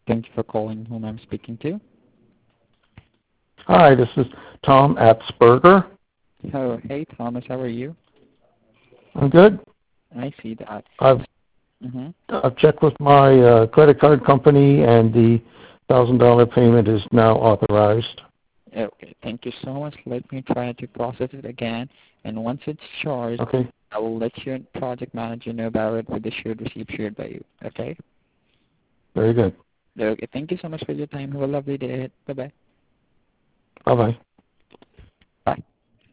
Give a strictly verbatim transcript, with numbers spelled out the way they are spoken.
Thank you for calling. Whom I'm speaking to? Hi, this is Tom Atzberger. Oh, hey Thomas, how are you? I'm good. I see that. I've Mm-hmm. I've checked with my uh, credit card company, and the thousand dollar payment is now authorized. Okay, thank you so much. Let me try to process it again, and once it's charged, Okay, I will let your project manager know about it with the shared receipt shared by you. Okay? very good. Okay, thank you so much for your time. Have a lovely day ahead. Bye-bye. Bye bye. Bye.